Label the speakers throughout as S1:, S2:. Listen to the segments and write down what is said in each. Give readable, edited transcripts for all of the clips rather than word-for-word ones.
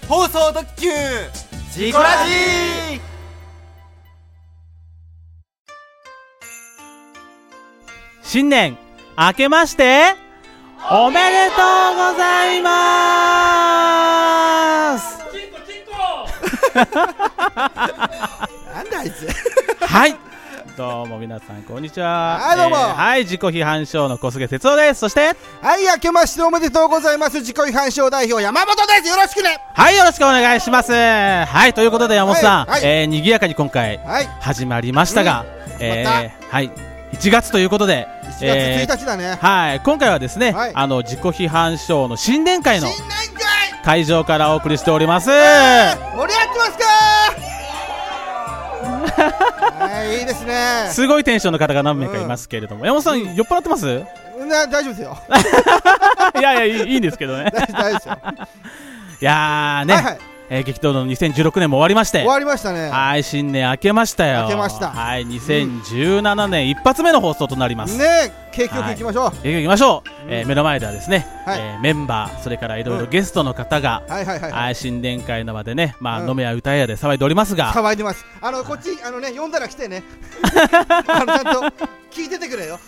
S1: 放送特急ジコラジー。
S2: 新年明けましておめでとうございます。
S3: なんだあいつ
S2: はい、どうも皆さんこんにちは。
S3: はい、どうも、
S2: はい、自己批判賞の小菅哲夫です。そして
S3: はい、明けましておめでとうございます。自己批判賞代表山本です。よろしくね。
S2: はい、よろしくお願いします。はい、ということで山本さん、
S3: はいはい
S2: 賑やかに今回、
S3: はい、
S2: 始まりましたが、はい、1月ということで
S3: 1月1日だね。
S2: はい、今回はですね、
S3: はい、
S2: 自己批判賞の新年会の会場からお送りしております。
S3: 盛り上がってますかはい、いいですね。
S2: すごいテンションの方が何名かいますけれども、山本さん、酔っ払ってます？
S3: 大丈夫ですよ
S2: いやいや、いいんですけどね。
S3: 大丈夫ですよ。
S2: いやーね、はいはい、激闘の2016年も終わりまして、
S3: 終わりましたね。
S2: はい、新年明けましたよ。
S3: 明けました。
S2: はい、2017年一発目の放送となります
S3: ね。景気よくいきましょう。
S2: 景気よくいきましょう。目の前ではですね、メンバー、それからいろいろゲストの方が、新年会の場でね、飲めや歌えやで騒いでおりますが、
S3: 騒いでます。こっち呼んだら来てね。ちゃんと聞いててくれよ。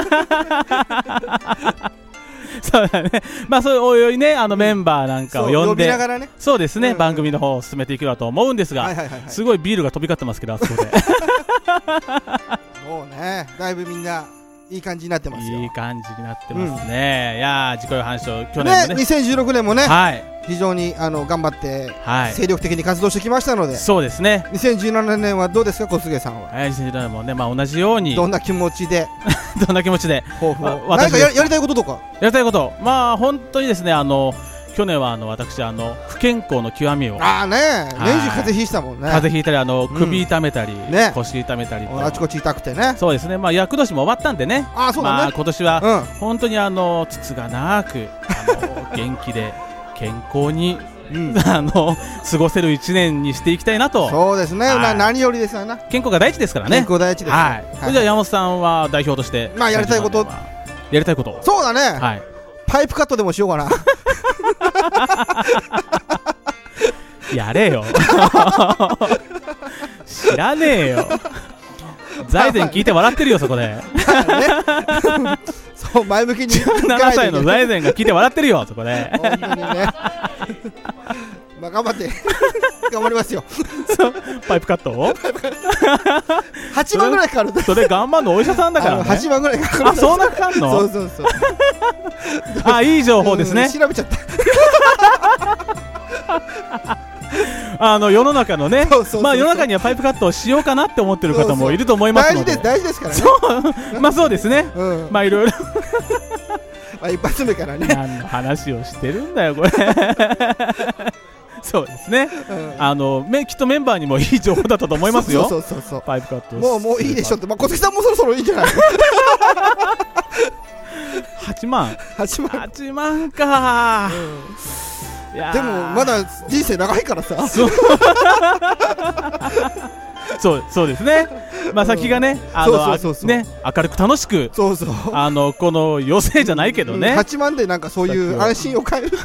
S2: そうだね。そういうおいおいね、メンバーなんかを呼んで、
S3: ながらね、
S2: そうですね、番組の方を進めていければと思うんですが、すごいビールが飛び交ってますけど、あそこで。
S3: もうね、だいぶみんないい感じになってますよ。
S2: いい感じになってますね。いやー、自己批判賞去年もね、
S3: 2016年もね、
S2: はい、
S3: 非常に頑張って精力的に活動してきましたので、
S2: そうですね。
S3: 2017年はどうですか、小菅さんは。
S2: 2017年もね、同じように
S3: どんな気持ちで
S2: どんな気持ちで
S3: 何かやりたいこととか。
S2: やりたいこと、本当にですね、去年は私不健康の極みを、
S3: 年中風邪ひいたもんね。
S2: 風邪ひいたり首痛めたり、腰痛めたり、
S3: あちこち痛くてね。
S2: そうですね。厄年も終わったんでね、
S3: そうだね。
S2: 今年は本当につつがなく元気で健康に過ごせる1年にしていきたいなと。
S3: そうですね。何よりですよね。
S2: 健康が第一ですからね。
S3: 健康第一です。
S2: はい。じゃあ山本さんは代表として
S3: やりたいこと。そうだね。
S2: はい。
S3: パイプカットでもしようかな。
S2: やれよ。知らねえよ。財前聞いて笑ってるよ、そこで。
S3: そう、前向きに。
S2: 17歳の財前が聞いて笑ってるよ、そこで。
S3: 本当にね。頑張って頑張りますよ。
S2: パイプカットを
S3: 8万ぐらいかかる。
S2: それ頑張るのお医者さんだからね。
S3: 8万ぐらいかかる。
S2: そんなかかんの？
S3: そう
S2: いい情報ですね。
S3: 調べちゃった。
S2: 世の中のね、世の中にはパイプカットをしようかなって思ってる方もいると思いますので、
S3: 大事ですからね。
S2: そうですね。いろいろ
S3: 一発目からね。
S2: 何の話をしてるんだよこれ。そうですね。きっとメンバーにもいい情報だったと思いますよ。パイプカット。
S3: もういいでしょって。小関さんもそろそろいいんじゃない。
S2: 8万か。
S3: でもまだ人生長いからさ。
S2: そうですね。先がね、明るく楽しく、この余生じゃないけどね。
S3: 8万でなんかそういう安心を変える。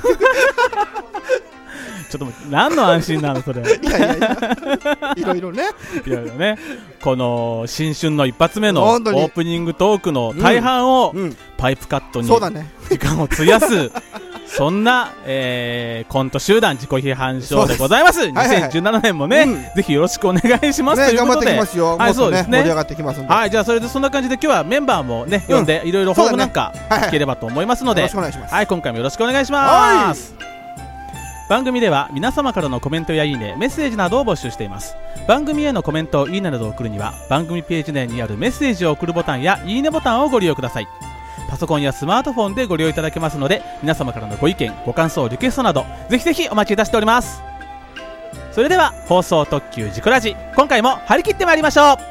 S2: ちょっと何の安心なのそれ。い
S3: ろいろね。
S2: この新春の一発目のオープニングトークの大半をパイプカットに時間を費やす。そんな、コント集団自己批判賞でございます。2017年もね、ぜひよろしくお願いしますということで。
S3: 頑張ってきますよ。はい、そうですね。盛り上がってきますんで。
S2: はい、じゃあそれでそんな感じで今日はメンバーもね呼んでいろいろ抱負なんか聞ければと思いますので、はい、今回もよろしくお願いします。番組では皆様からのコメントやいいね、メッセージなどを募集しています。番組へのコメント、いいねなどを送るには番組ページ内にあるメッセージを送るボタンやいいねボタンをご利用ください。パソコンやスマートフォンでご利用いただけますので、皆様からのご意見、ご感想、リクエストなどぜひぜひお待ちいたしております。それでは放送特急ジコラジ、今回も張り切ってまいりましょう。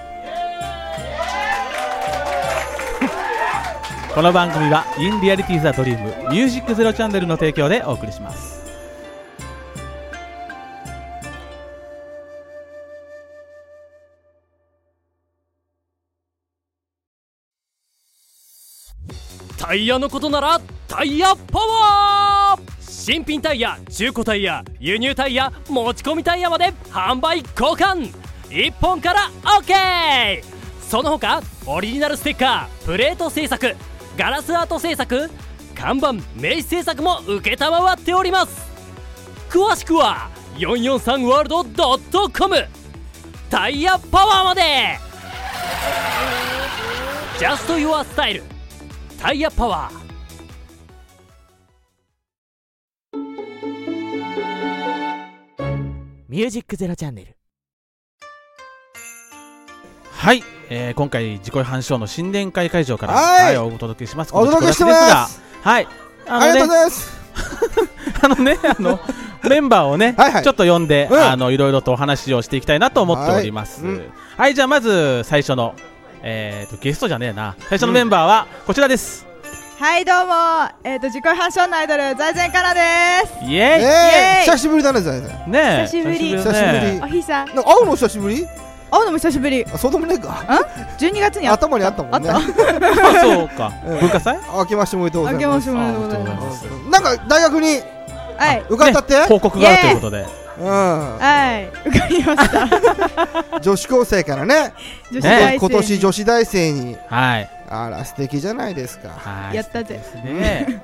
S2: この番組はインリアリティザドリームミュージックゼロチャンネルの提供でお送りします。
S4: タイヤのことならタイヤパワー。 新品タイヤ、中古タイヤ、輸入タイヤ、持ち込みタイヤまで販売交換1本から OK。 その他オリジナルステッカー、プレート製作、ガラスアート製作、看板、名刺製作も承っております。詳しくは443world.com タイヤパワーまで。ジャストユアスタイルタイヤパワー。
S5: ミュージックゼロチャンネル。
S2: はい、今回自己反証の新年会会場から、
S3: はい、
S2: お届けします。
S3: お届けしてます。
S2: はい、
S3: ありがとうございます。
S2: メンバーをね、
S3: はいはい、
S2: ちょっと呼んで、いろいろとお話をしていきたいなと思っております。はい、じゃあまず最初の、ゲストじゃねえな、最初のメンバーはこちらです。
S6: はい、どうも、自己反証のアイドル財前からです。
S2: イエーイ、
S3: 久しぶりだね、財前。
S6: ね、久しぶり。おひさ。
S3: 会うの久しぶり？
S6: 会うのも久しぶり。
S3: そうでもねえか。
S6: 12月に
S3: 頭にあったもんね。
S2: そうか。文化祭？
S3: 明けましておめでとうございます。
S6: 明けましておめでとうございます。
S3: なんか大学に受かったって？
S2: 報告があるということで。
S6: はい、受かりました。
S3: 女子高生からね、今年女子大生に。
S2: はい。
S3: あら素敵じゃないですか。
S6: やったぜ。
S2: ね。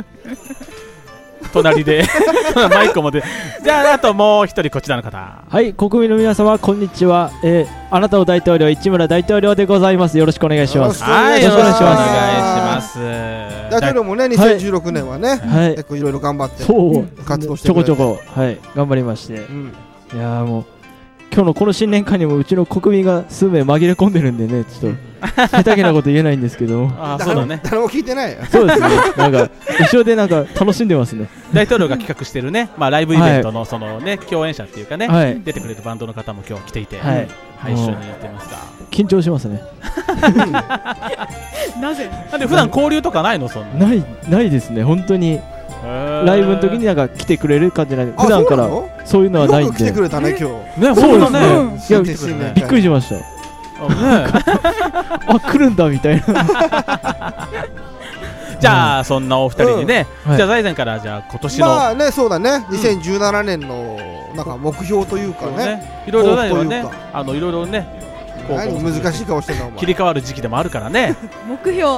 S2: 隣でマイクもで、じゃああともう一人こちらの方。
S7: はい、国民の皆様こんにちは。あなたの大統領市村大統領でございます。よろしくお願いします。
S2: はい、よろしくお願いします。
S3: 大統領もね、2016年はね、結構いろいろ頑張って活動してくれて、
S7: ちょこちょこ頑張りまして、いやもう今日のこの新年会にもうちの国民が数名紛れ込んでるんでね、ちょっと下手げなこと言えないんですけど。
S2: そうだね。
S3: 誰も聞いてないよ。
S7: そうですね。なんか後ろでなんか楽しんでますね。
S2: 大統領が企画してるね、ライブイベントのそのね共演者っていうかね、出てくれるバンドの方も今日来ていて、一緒にやってますが。
S7: 緊張しますね。
S6: なぜ？
S2: なんで普段交流とかないの？そんな。
S7: ないですね。本当に。ライブの時になんか来てくれる感じなんで、普段からそういうのはないんで。
S3: よく来てくれたね今日。
S2: ね、
S7: そうですね。いやびっくりしました。あ、来るんだみたいな。
S2: じゃあそんなお二人にね、じゃあ財前からじゃあ今年の
S3: まあね、そうだね、2017年のなんか目標というかね、
S2: いろいろだよね、いろいろね、
S3: 何難しい顔してたの。
S2: 切り替わる時期でもあるからね。
S6: 目標。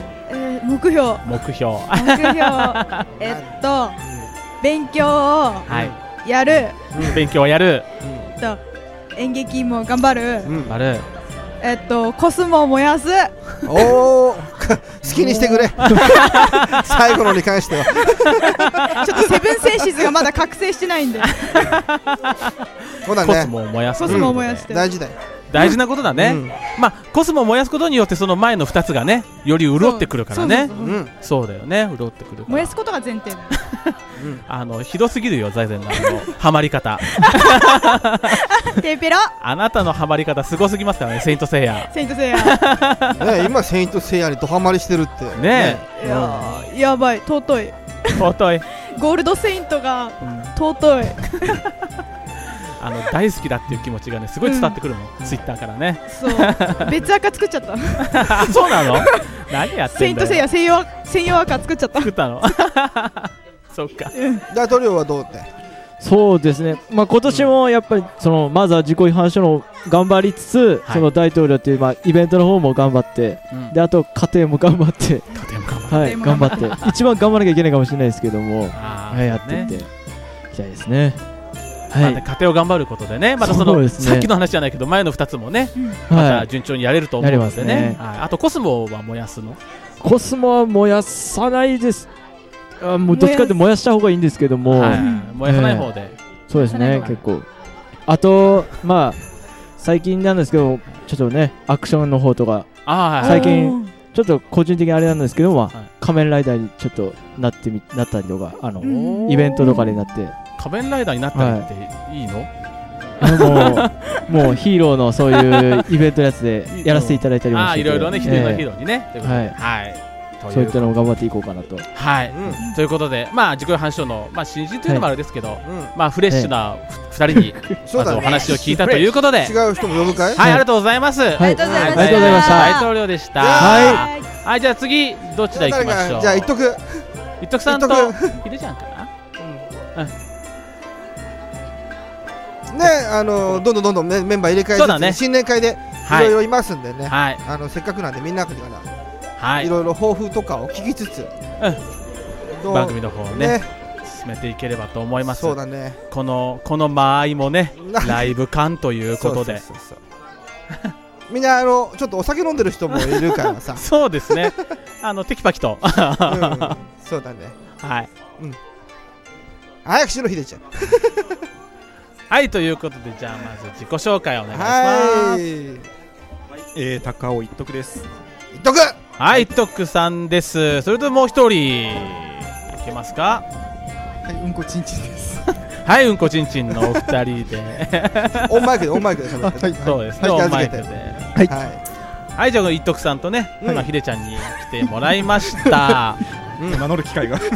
S6: 勉強をやる。
S2: 勉強をやる。
S6: 演劇も頑張る。コスモを燃やす。
S3: おお、好きにしてくれ。最後のに関しては。
S6: ちょっとセブンセンシズがまだ覚醒してないんで。
S3: そうだね。
S2: コスモを燃やす。
S6: コスモを燃やして。
S3: 大事だよ。
S2: 大事なことだね。コスモを燃やすことによってその前の2つがねより潤ってくるからね。そうだよね、潤ってくる。
S6: 燃やすことが前提。
S2: ひどすぎるよ財前のハマり方。
S6: テーペロ。
S2: あなたのハマり方すごすぎますからね。セイントセイヤ。
S3: ね、今セイントセイヤにドハマりしてるって
S2: ね。
S6: やばい、尊い。
S2: 尊い。
S6: ゴールドセイントが尊い。
S2: 大好きだっていう気持ちがねすごい伝わってくるの、ツイッターからね。
S6: そう、別赤作っちゃった。
S2: そうなの？何やってんだよ。
S6: セイントセイヤ専用赤作っちゃった。
S2: 作ったの。そうか。
S3: 大統領はどうって？
S7: そうですね、今年もやっぱりまずは自己反証の頑張りつつ、その大統領っていうイベントの方も頑張って、であと家庭も頑張って、頑張って一番頑張らなきゃいけないかもしれないですけども、やっていっていきたいですね。
S2: 家庭を頑張ることでね、またさっきの話じゃないけど前の2つもね、また順調にやれると思うのでね。あとコスモは燃やすの？
S7: コスモは燃やさないです。もうどっちかって燃やした方がいいんですけども、
S2: 燃やさない方で。
S7: そうですね、結構。あと最近なんですけど、ちょっとねアクションの方とか最近ちょっと個人的にあれなんですけど、仮面ライダーにちょっとなったりとか、イベントとかでなって。
S2: 仮面ライダーになったりっていいの？
S7: もうヒーローのそういうイベントのやつでやらせていただいたりもして、
S2: いろいろね、ヒーローにね、
S7: そういったのを頑張っていこうかなと。
S2: ということで、自己反証の新人というのもあれですけど、フレッシュな2人にまずお話を聞いたということで、
S3: 違う人も呼ぶかい？
S2: ありがとうございます。
S6: ありがとうございました。
S2: 大統領でした。はい、じゃあ次どちら行きましょう。
S3: じゃあ一徳
S2: さんとひでちゃんかな。
S3: ね、どんどんメンバー入れ替えて、ね、新年会でいろいろいますんでね、はい、せっかくなんでみんなから、いろいろ抱負とかを聞きつつ、
S2: 番組の方をね進めていければと思います。そうだね。この間合いもねライブ感ということで
S3: みんなちょっとお酒飲んでる人もいるからさ
S2: そうですね、テキパキと
S3: そうだね。
S2: はい、
S3: 早くしろひでちゃん
S2: はい、ということでじゃあまず自己紹介をお願いします。
S5: 高尾一徳です。
S3: 一徳、
S2: はい、一徳さんです。それともう一人いけますか。
S5: はい、うんこちんちんです
S2: はい、うんこちんちんのお二人で
S3: オンマイクで喋って
S2: はい、そうですね、オンマイクではい、じゃあ一徳さんとね、今ひでちゃんに来てもらいました
S5: 名乗る機会が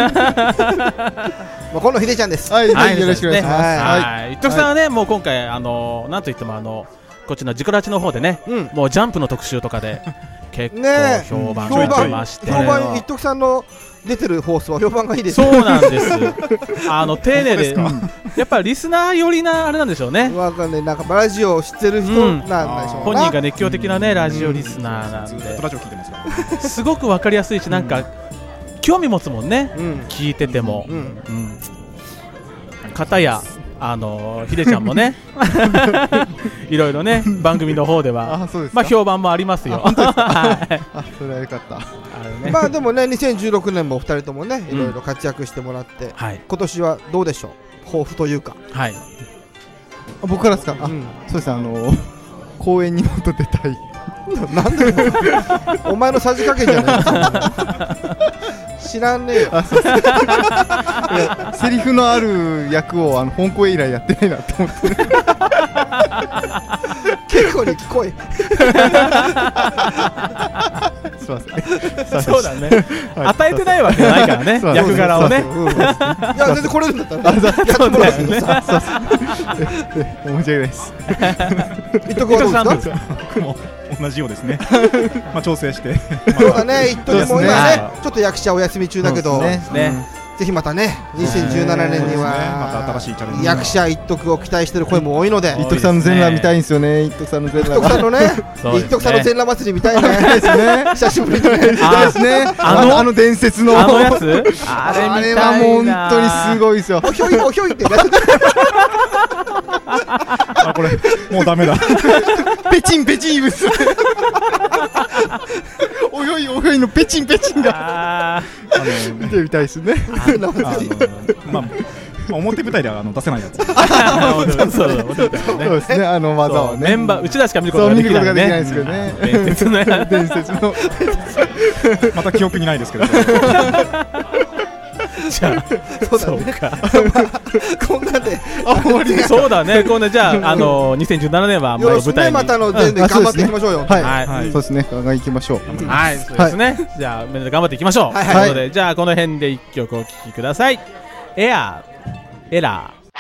S3: このひでちゃんです。
S5: はい、よろしくお願いします。
S2: はい、一徳さんはね、もう今回なんといってもこっちのジコラチの方でね、もうジャンプの特集とかで結構評判が出まして、
S3: 評判一徳さんの出てる放送は評判がいいです。
S2: そうなんです丁寧でやっぱりリスナー寄りなあれなんでしょうね。
S3: わかんない、なんかラジオを知ってる人なんでしょうな。
S2: 本人が熱狂的なねラジオリスナーなんで
S5: ラジオ聞いてますから、
S2: すごくわかりやすいし、なんか興味持つもんね、聞いてても。かたやひでちゃんもねいろいろね番組の方ではまあ評判もありますよ。
S5: それはよかった。
S3: まあでもね、2016年もお二人ともねいろいろ活躍してもらって、今年はどうでしょう、抱負というか。
S2: はい、
S5: 僕からですか。そうです、公演にもっと出たい。
S3: なんでお前のさじ加減じゃない知らんねえよ
S5: セリフのある役を本公演以来やってないなと思って
S3: 結構に聞こえ
S5: すいません。
S2: そうだね、与えてないわけじゃないからね役柄をね。
S3: いや全然来れるんだったら
S2: そうだよね。
S5: 申し訳ないです。
S3: 一徳はどうですか。
S5: 僕も同じようですね。まあ調整して。
S3: そうだね、一徳も今ねちょっと役者お休み中だけど、ぜひまたね2017年には
S5: また新しいチャレンジ、
S3: 役者一徳を期待している声も多いので、
S5: 一徳さんの全裸見たいんですよね。一徳さんの全裸、
S3: 一徳さんのね、一徳さんの全裸祭り見たいね。久しぶりにね。
S5: ですね。伝説の
S2: やつ、
S5: あれはもう本当にすごいですよ。
S3: おひょいおひょいってね。
S5: あ、これもうダメだ。ペチンペチンブス。おひょいおひょいのペチンペチンが見てみたいですね。まあ表舞台では出せないやつ。
S2: そう
S5: ですね、技をね、
S2: メンバーうちらしか見ることができない
S5: ですけどね。伝説のまた記憶にないですけど。
S2: じゃあそうか、
S3: こんなんで
S2: そうだね、こんなじゃあ2017年は
S3: 舞台にまた全然頑張っていきましょうよ。
S5: はい、そうですね、頑張っていきましょう。
S2: はい、そうですね。じゃあみんなで頑張っていきましょう。ということで、じゃあこの辺で一曲お聴きください。エアーエラー。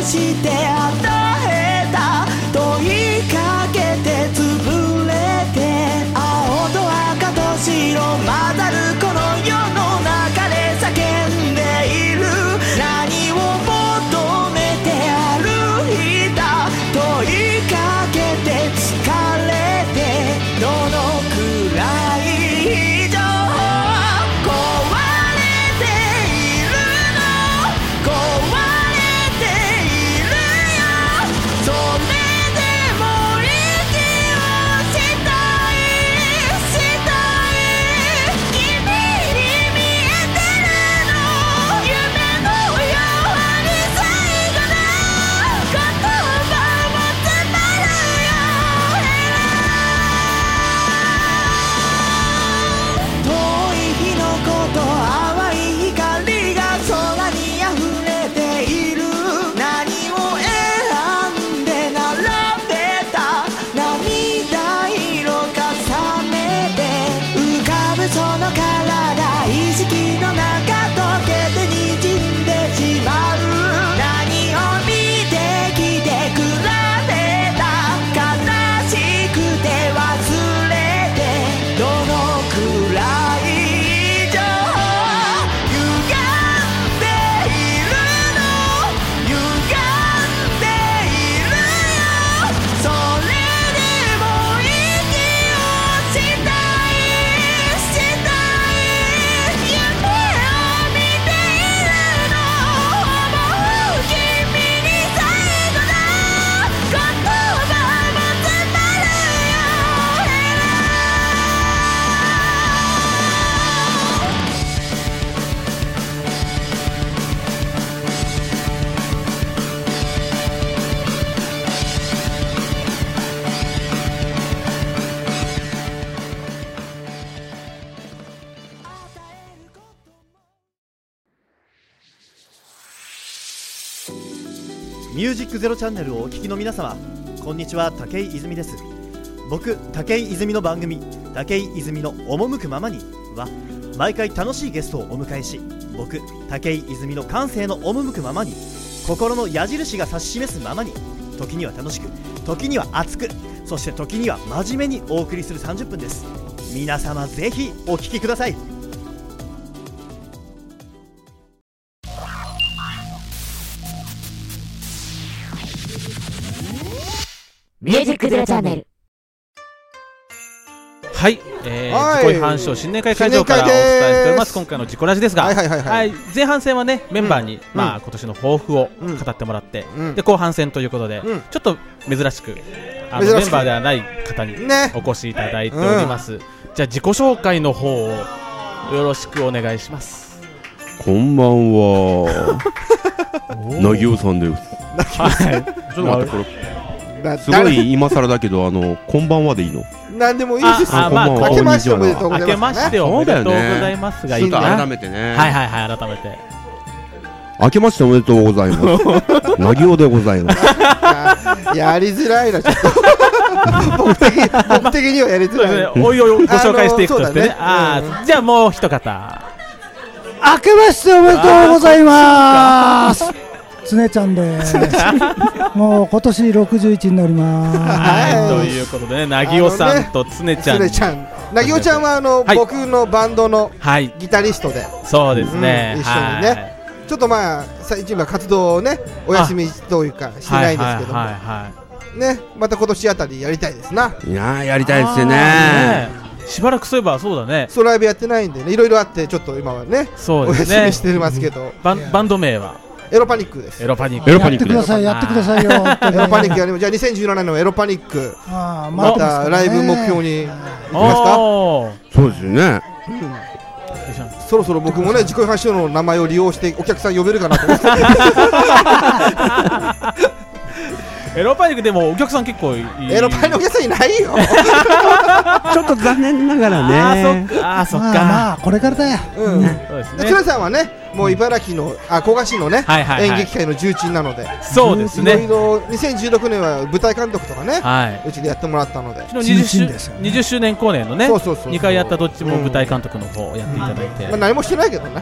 S8: して与えた問いかけて潰れてミュージックゼロチャンネルをお聞きの皆様、こんにちは。武井泉です。僕武井泉の番組武井泉の赴くままには毎回楽しいゲストをお迎えし、僕武井泉の感性の赴くままに、心の矢印が指し示すままに、時には楽しく、時には熱く、そして時には真面目にお送りする30分です。皆様ぜひお聞きください。
S9: ミュージックゼロチャンネル。
S2: はい、自己反証新年会会場からお伝えしております。今回の自己ラジですが、前半戦はねメンバーに、今年の抱負を語ってもらって、で後半戦ということで、ちょっと珍しくメンバーではない方にお越しいただいております。じゃあ自己紹介の方をよろしくお願いします。
S10: こんばんは。なぎおさんです。ちょっと待って、これすごい今更だけど、こんばんはでいいの？
S3: なんでもいいですよ。明けましておめでとうございます。
S2: 明けましておめでとうございますがいいかな。
S10: 改めてね。
S2: はいはいはい、改めて。
S10: 明けましておめでとうございます。なぎおでございます。
S3: やりづらいな、ちょっと。僕的にはやりづらい。
S2: おいおいご紹介していくとしてね。じゃあもう一方。
S11: 明けましておめでとうございます。つねちゃんです。もう今年61になります。
S2: はい、ということでね、なぎおさんとつねちゃん。
S3: なぎおちゃんは僕のバンドのギタリストで、
S2: そうですね。
S3: 一緒にね。ちょっと最近は活動をねお休みというかしてないんですけども、ね、また今年あたりやりたいですな。
S10: いややりたいですよね。
S2: しばらくそういえばそうだね。
S3: ライブやってないんでね、いろいろあってちょっと今はねお休みしてますけど。
S2: バンド名は
S3: エロパニックです。
S2: エロパニック。
S11: やってください、やってくださいよ。
S3: エロパニックやります。じゃあ2017年のエロパニック、またライブ目標にいきますか。
S10: そうですよね。
S3: そろそろ僕もね自己発祥の名前を利用してお客さん呼べるかなと思って。
S2: エロパニックでもお客さん結構いい。
S3: エロパニックお客さんいないよ。
S10: ちょっと残念ながらね。
S2: そっか。
S11: まあこれからだよ。
S3: つらさんはねもう茨城の古河市のね演劇界の重鎮なので、
S2: そうですね。
S3: いろいろ2016年は舞台監督とかねうちでやってもらったので、
S2: 20周年公演のね2回やったどっちも舞台監督の方をやっていただいて、
S3: 何もしてないけどね。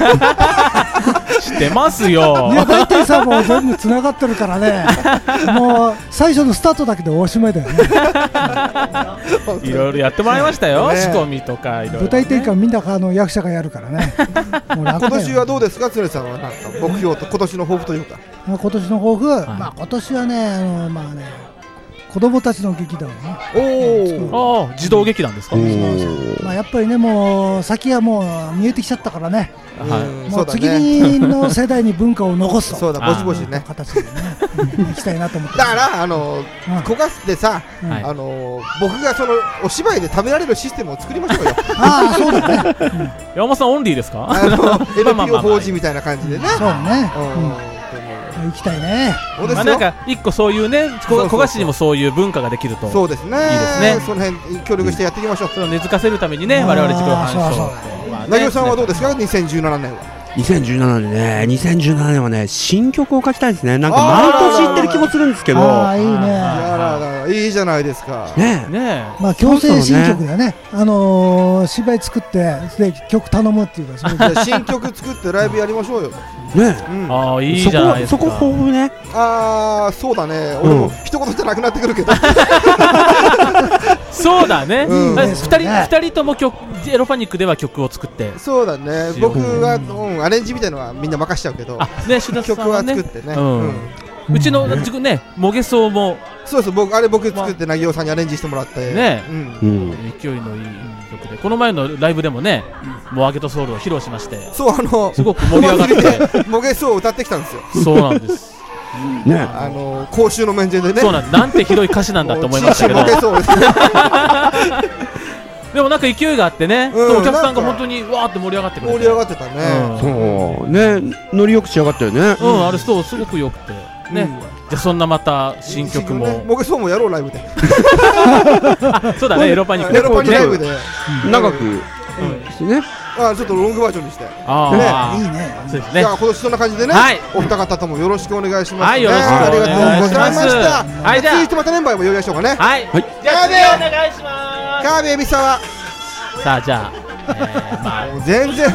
S2: してますよ。
S11: いや大体さもう全部つながってるからね。もう最初のスタートだけでおしまいだよね。
S2: いろいろやってもらいましたよ。仕込みとかいろいろ。
S11: 舞台転換みんな役者がやるからね。
S3: 今年はどうですか、つねさんは。なんか目標と今年の抱負というか。
S11: 今年の抱負、今年はね子供たちの劇団を
S2: ね。児童劇団ですか。
S11: やっぱりねもう先はもう見えてきちゃったからね。もう次の世代に文化を残すと。
S3: そうだ、ぼちぼちね。
S11: 形でね行きたいなと思って。
S3: だから古賀でさ、僕がそのお芝居で食べられるシステムを作りましょうよ。
S11: そうだね。
S2: 山本さんオンリーですか。
S3: NPO 法人みたいな感じでね。
S11: そうね。行きたいね。
S2: なんか一個そういうね、古賀市にもそういう文化ができると
S3: そうですね。いいですね。その辺協力してやっていきましょう。
S2: それを根付かせるためにね、我々自己反証。
S3: なぎおさんはどうですか、2017年は。
S10: 2017年ね、2017年はね新曲を書きたいですね。なんか毎年言ってる気もするんですけど。
S11: いいね。
S3: いいじゃないですか。
S10: ね。
S11: 強制新曲だよね。芝居作ってで曲頼むっていうか。
S3: 新曲作ってライブやりましょうよ。
S10: ね。
S2: いいじゃないですか。
S10: そこ豊富ね。
S3: そうだね。俺も一言じゃなくなってくるけど。
S2: そうだね。二人ともエロパニックでは曲を作って。
S3: そうだね。僕はアレンジみたいのはみんな任しちゃうけど。曲は作ってね。
S2: うちのねもげそうも。
S3: そうそう、僕作ってなぎおさんにアレンジしてもらって
S2: ね。勢いのいい曲で、この前のライブでもねモアゲとソウルを披露しまして、
S3: そう
S2: すごく盛り上がって
S3: もげそうを歌ってきたんですよ。
S2: そうなんです。
S10: ね、
S3: 公衆の面前でね。
S2: そうなんてひどい歌詞なんだと思いましたけど。でもなんか勢いがあってね、お客さんが本当にわーって盛り上がってくれて。
S3: 盛り上がってたね。
S10: そうね、ノリよく仕上がったよね。
S2: あれそうすごく良くてね。じゃあそんなまた新曲も。
S3: もげそうもやろうライブで。
S2: そうだね、エロパニック。
S3: エロパニックライブで
S10: 長くね。
S3: ちょっとロングバージョンにして。
S11: いいね。
S2: そうですね。
S3: じゃあ今年そんな感じでね、お二方ともよろしくお願いします。
S2: はい、よろしくお願いします。
S3: ありがとうございました。
S2: はい、じゃあ
S3: 続いてまたメンバーも呼びましょうかね。
S2: はい。じゃあ次お願いします。
S3: 川辺海沢。
S2: さあじゃあ
S3: 全然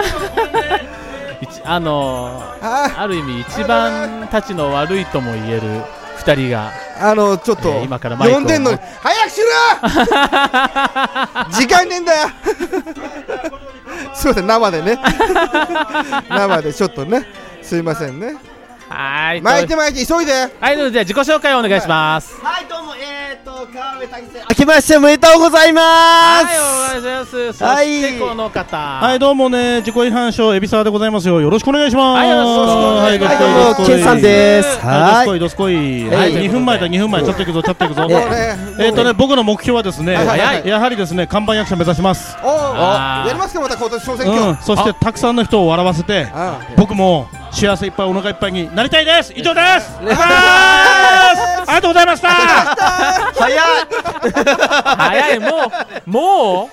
S2: ある意味一番たちの悪いとも言える2人が
S3: ちょっと
S2: 今からマイクを
S3: 呼んでんのに早くしろ時間ねえんだよすいません生でね生でちょっとねすいませんね
S2: はい、
S3: 巻いて急いで。
S2: はい、じゃあ自己紹介をお願いします。
S12: はい、どうも川辺武史。明けましておめでとうございます。
S2: はい、お願いします。そしてこの方。
S5: はい、どうもね、自己違反症海老沢でございますよ。よろしくお願いします。
S2: はい、よろしくお願いします。
S12: はい、どうもケンさんです。
S5: はい、どすこい。はい、2分前だ、2分前。ちょっといくぞ、ちょっといくぞ。僕の目標はですね、やはりですね、看板役者目指します。
S3: やりますか、また今年総選挙。
S5: そしてたくさんの人を笑わせて、僕も幸せいっぱいお腹いっぱいになりたいです。以上です。ありがとうございました。
S2: 早いもう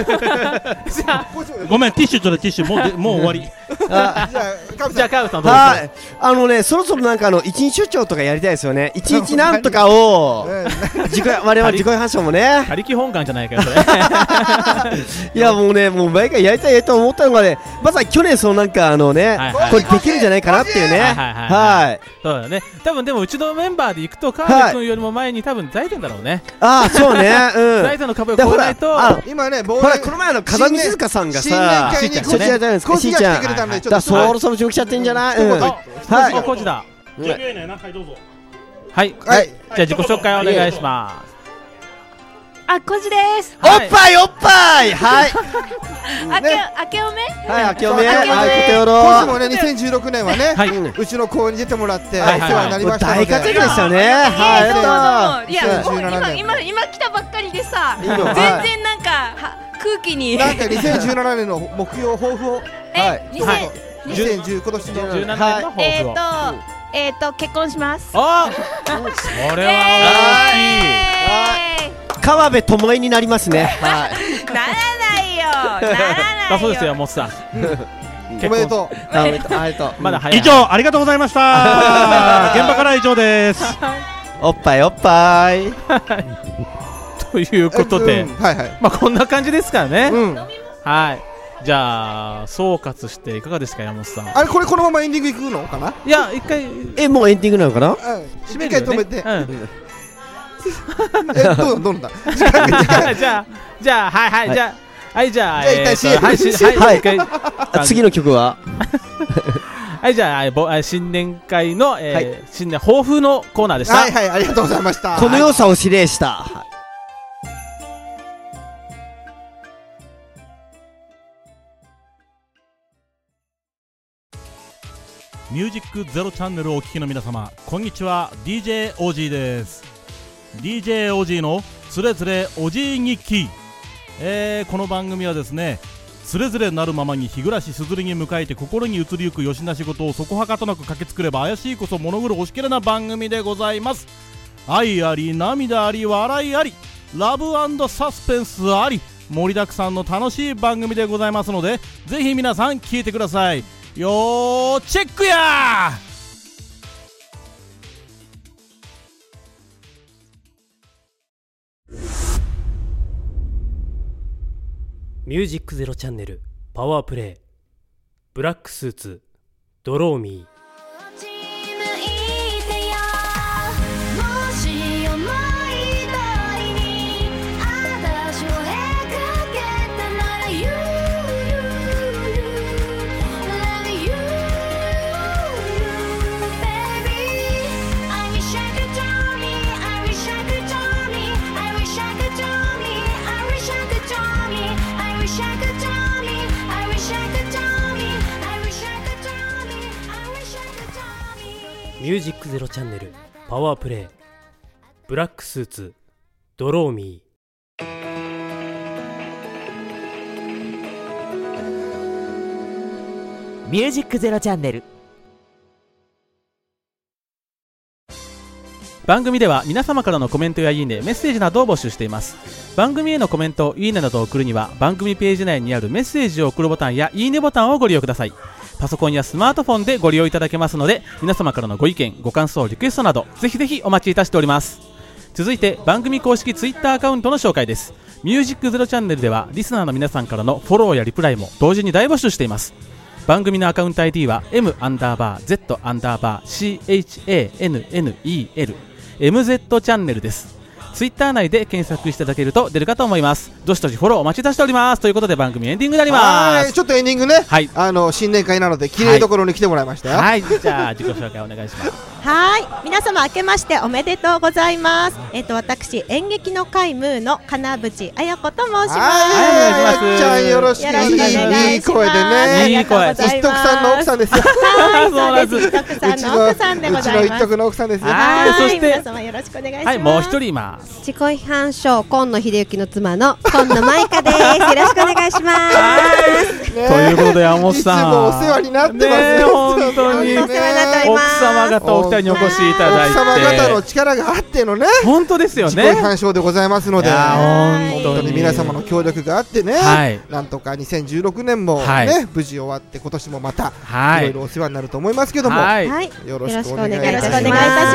S5: ごめん、ティッシュちょうだい、ティッシュもう終わり。
S2: じゃあカウさんどうぞ。
S12: はい、そろそろなんか一日出張とかやりたいですよね。一日なんとかを我々自己反証もね。
S2: 他力本願じゃないかよそれ。
S12: いやもうね、もう毎回やりたいと思ったのがね、まさに去年なんかこれできるんじゃないかなっていうね。はい。
S2: そうだね。多分でもうちのメンバーで行くと川辺君よりも前に多分財前だろうね。
S12: ああそうね。
S2: 財前の壁を越えないと。
S12: 今ね、ほらこの前風見静香さんがさ、
S3: しーちゃん
S12: だそろそろ上来ちゃってんじゃない。
S2: はい。コーチだ。はい。じゃあ自己紹介お願いします。
S6: コジです。
S12: おっぱいおっぱい。はい。
S6: 明けおめ。
S12: はい、明けおめ。はい、コテヨロ。
S3: コジもね、2016年はね、うちの公演に出てもらってお世話になりましたので。
S12: 大活躍でしたね。
S6: はい。いや、今来たばっかりでさ、全然なんか空気に。
S3: なんか2017年の目標抱負を。今年
S2: 17年の抱負を。
S6: 結婚します。
S2: あ、それは大きい。
S12: 川辺智恵になりますね。
S6: ならないよ。
S2: だそうですよ、もっさん。
S3: おめでと
S2: う。まだ早い。
S5: 以上ありがとうございました。現場から以上です。
S12: おっぱいおっぱい。
S2: ということで、まあこんな感じですからね。はい。じゃあ総括していかがですか、山本さん。
S3: あれこれこのままエンディングいくのかな。
S2: いや一回
S12: もうエンディングなのかな。
S3: 一回止めて。どうだ。
S2: じゃあはいじゃあじゃ
S12: あ次の曲は。
S2: はいじゃあ新年会の新年抱負のコーナーでした。
S3: はいありがとうございました。
S12: この良さを指令した。
S5: ミュージックゼロチャンネルをお聴きの皆様、こんにちは。 DJ オジーです。 DJ オジーのつれづれおじい日記。この番組はですね、つれづれなるままに日暮らしすずりに迎えて心に移りゆくよしな仕事をそこはかとなく駆け作れば怪しいこそ物黒おしけれな番組でございます。愛あり涙あり笑いありラブ&サスペンスあり盛りだくさんの楽しい番組でございますので、ぜひ皆さん聞いてくださいよー。チェックやー。
S4: ミュージックゼロチャンネルパワープレイブラックスーツドローミー。ミュージックゼロチャンネルパワープレイブラックスーツドローミー。
S9: ミュージックゼロチャンネル。
S2: 番組では皆様からのコメントやいいね、メッセージなどを募集しています。番組へのコメント、いいねなどを送るには番組ページ内にあるメッセージを送るボタンやいいねボタンをご利用ください。パソコンやスマートフォンでご利用いただけますので、皆様からのご意見、ご感想、リクエストなどぜひぜひお待ちいたしております。続いて番組公式ツイッターアカウントの紹介です。ミュージックゼロチャンネルではリスナーの皆さんからのフォローやリプライも同時に大募集しています。番組のアカウント ID は M_Z_CHANNEL MZ チャンネルです。ツイッター内で検索していただけると出るかと思います。どしどしフォローお待ちいたしております。ということで番組エンディングになります。
S3: ちょっとエンディングね、はい、新年会なので綺麗どころに来てもらいましたよ。
S2: はい、じゃあ自己紹介お願いします。
S13: はい、皆様明けましておめでとうございます。私演劇の会ムーの金渕彩子と申します。
S3: あっちゃんよろしくお願いします。いい声でね、
S2: いい声。
S3: 一徳さんの奥さんですよ。
S13: はい、そうです。一徳さんの奥さんでございます。
S3: うちの一徳の奥さんですよ。
S13: はい、皆様よろしくお願いします。
S2: はい、もう一人います。
S14: 自己批判賞今野秀幸の妻の今野舞香です。よろしくお願いします。
S2: ということで山本さん、
S3: いつもお世話になってます
S2: よ。本当に奥様方お二人にお越しいただいて、
S3: 奥様方の力があってのね、
S2: 本当ですよね。
S3: 自己批判賞でございますので、
S2: 本
S3: 当に皆様の協力があってね、なんとか2016年もね無事終わって、今年もまたいろいろお世話になるともいますけども、よろしくお願いいたします。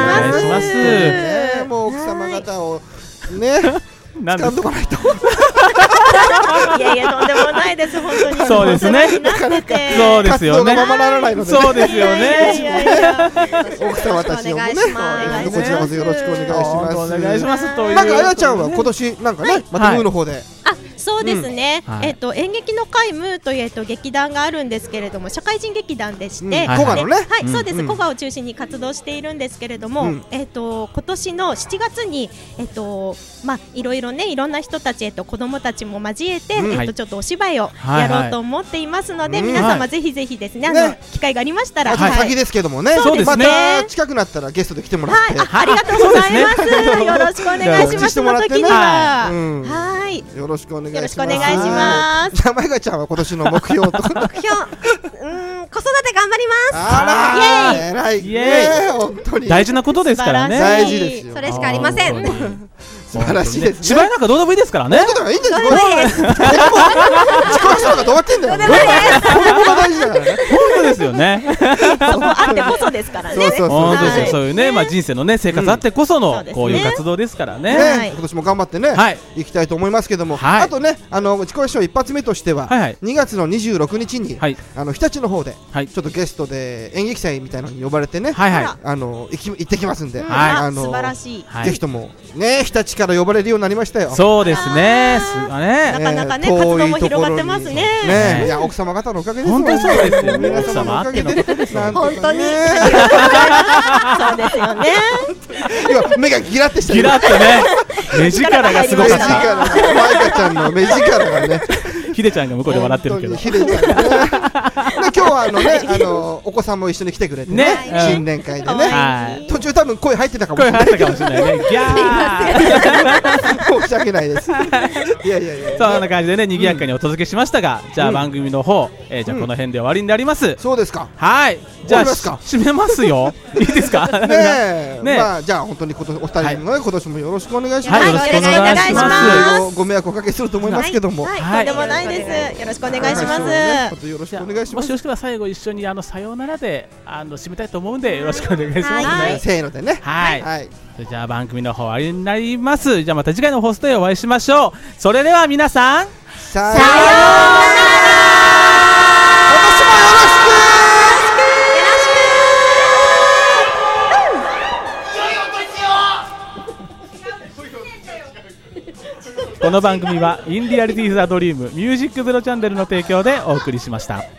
S3: もう奥様方をね掴んとかないと。
S13: いやいや、とんでもないです。本当に
S2: そうですね。そうですよね。そうですよね。
S3: 奥様たちをね、こちらこそよろしくお願いします。
S2: お願いします。
S3: なんかあやちゃんは今年なんかね、またムーの方で。
S13: そうですね、演劇の会ムーという劇団があるんですけれども、社会人劇団でして、
S3: 古賀のね、
S13: はい、そうです。古賀を中心に活動しているんですけれども、今年の7月にいろいろね、いろんな人たち、子どもたちも交えて、ちょっとお芝居をやろうと思っていますので、皆様ぜひぜひですね、機会がありましたら、
S3: 先ですけどもね、また近くなったらゲストで来てもらって、
S13: ありがとうございます。よろしくお願いします。その時には、はい、
S3: よろしくお願いします。
S13: よろしくお願いします。
S3: じゃあまいがちゃんは今年の目標と。
S14: 目標、子育て頑張ります。
S3: あら、偉いね、本当に
S2: 大事なことですからね。
S3: 大事ですよ。
S14: それしかありません。
S3: 素晴らしいですね。
S2: 芝居なんかどうでもいいですからね。
S3: いいんですよ。自己評価がどうやってんだよ。子供が大事だからね。
S2: 本当ですよね。
S13: そこあってこそですからね。
S2: そういうね、人生のね、生活あってこそのこういう活動ですからね。
S3: 今年も頑張ってね、いきたいと思いますけども、あとね、自己批評一発目としては2月の26日に日立の方でちょっとゲストで演劇祭みたいなのに呼ばれてね、行ってきますんで、
S13: 素晴らしい。
S3: ぜひともね、日立から呼ばれるようになりましたよ。
S2: そうですね。
S13: なかなかね、活動も広がってますね。
S3: いや、奥様方のおかげです。
S2: 本当そうですよ。
S3: 皆様のおかげで、
S13: 本当に。そうですよね。
S3: 今目がギラってした。
S2: ギラってね。目力がすごかった。
S3: まいかちゃんの目力がね。
S2: ひでちゃんが向こうで笑ってるけど。
S3: ひでちゃんね。今日はね、お子さんも一緒に来てくれてね、新年会でね。途中多分声入ってたかもしれない。
S2: 声入ってたかもしれないね。ギャ
S3: ー。申し訳ないです。いやいやいや。
S2: そんな感じでね、賑やかにお届けしましたが、じゃあ番組の方、じゃあこの辺で終わりになります。
S3: そうですか。
S2: はい。じゃあ締めますよ。いいですか。
S3: ね。まあじゃあ本当にお二人も今年もよろしくお願いします。
S2: よろしくお願いします。
S3: ご迷惑おかけすると思いますけども。
S13: とんでもないです。よろしくお願いします。
S3: よろしくお願いします。
S2: もしよろしければ最後一緒にさようならで締めたいと思うんでよろしくお願いしますね。
S3: せーのでね。
S2: はい。じゃあ番組の方終わりになります。じゃあまた次回の放送でお会いしましょう。それでは皆さん、
S3: さようなら。今年もよろしく。
S2: この番組はインリアリティーズ・ザ・ドリームミュージックゼロチャンネルの提供でお送りしました。